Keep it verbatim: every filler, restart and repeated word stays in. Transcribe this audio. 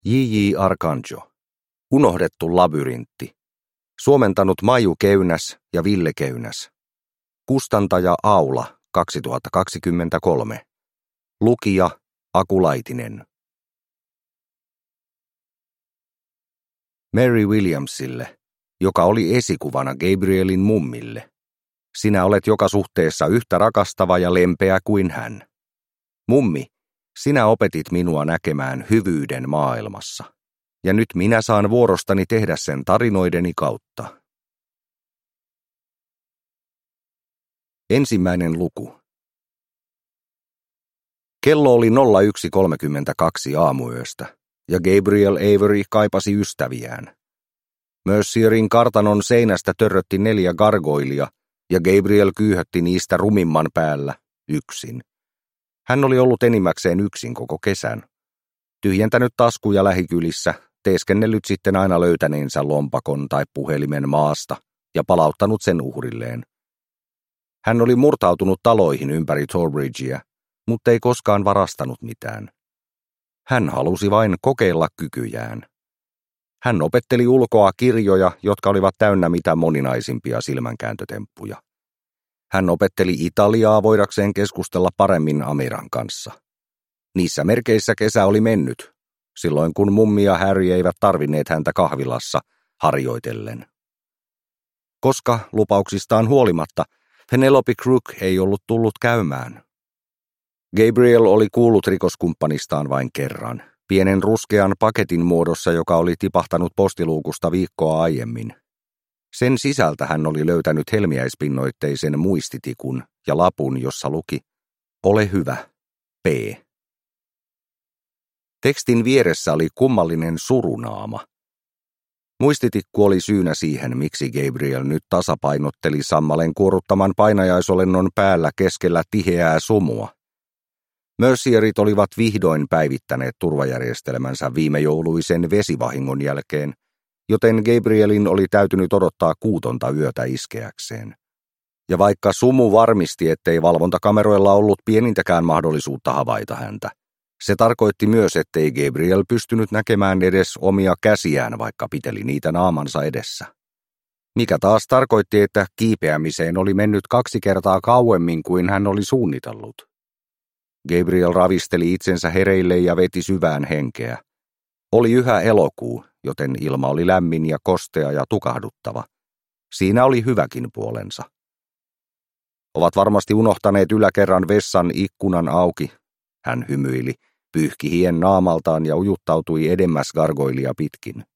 J J Arcangelo. Unohdettu labyrintti. Suomentanut Maiju Keynäs ja Ville Keynäs. Kustantaja Aula kaksituhattakaksikymmentäkolme. Lukija Aku Laitinen. Mary Williamsille, joka oli esikuvana Gabrielin mummille. Sinä olet joka suhteessa yhtä rakastava ja lempeä kuin hän. Mummi, sinä opetit minua näkemään hyvyyden maailmassa. Ja nyt minä saan vuorostani tehdä sen tarinoideni kautta. Ensimmäinen luku. Kello oli nolla yksi kolmekymmentäkaksi aamuyöstä, ja Gabriel Avery kaipasi ystäviään. Mercierin kartanon seinästä törrötti neljä gargoilia, ja Gabriel kyyhötti niistä rumimman päällä, yksin. Hän oli ollut enimmäkseen yksin koko kesän. Tyhjentänyt taskuja lähikylissä, teeskennellyt sitten aina löytäneensä lompakon tai puhelimen maasta ja palauttanut sen uhrilleen. Hän oli murtautunut taloihin ympäri Torbridgea, mutta ei koskaan varastanut mitään. Hän halusi vain kokeilla kykyjään. Hän opetteli ulkoa kirjoja, jotka olivat täynnä mitä moninaisimpia silmänkääntötemppuja. Hän opetteli Italiaa voidakseen keskustella paremmin Amiran kanssa. Niissä merkeissä kesä oli mennyt, silloin kun mummi ja Harry eivät tarvinneet häntä kahvilassa harjoitellen. Koska lupauksistaan huolimatta Penelope Crook ei ollut tullut käymään. Gabriel oli kuullut rikoskumppanistaan vain kerran, pienen ruskean paketin muodossa, joka oli tipahtanut postiluukusta viikkoa aiemmin. Sen sisältä hän oli löytänyt helmiäispinnoitteisen muistitikun ja lapun, jossa luki, ole hyvä, P. Tekstin vieressä oli kummallinen surunaama. Muistitikku oli syynä siihen, miksi Gabriel nyt tasapainotteli sammalen kuoruttaman painajaisolennon päällä keskellä tiheää sumua. Mercierit olivat vihdoin päivittäneet turvajärjestelmänsä viime jouluisen vesivahingon jälkeen, joten Gabrielin oli täytynyt odottaa kuutonta yötä iskeäkseen. Ja vaikka sumu varmisti, ettei valvontakameroilla ollut pienintäkään mahdollisuutta havaita häntä, se tarkoitti myös, ettei Gabriel pystynyt näkemään edes omia käsiään, vaikka piteli niitä naamansa edessä. Mikä taas tarkoitti, että kiipeämiseen oli mennyt kaksi kertaa kauemmin kuin hän oli suunnitellut. Gabriel ravisteli itsensä hereille ja veti syvään henkeä. Oli yhä elokuu, joten ilma oli lämmin ja kostea ja tukahduttava. Siinä oli hyväkin puolensa. Ovat varmasti unohtaneet yläkerran vessan ikkunan auki. Hän hymyili, pyyhki hien naamaltaan ja ujuttautui edemmäs gargoilia pitkin.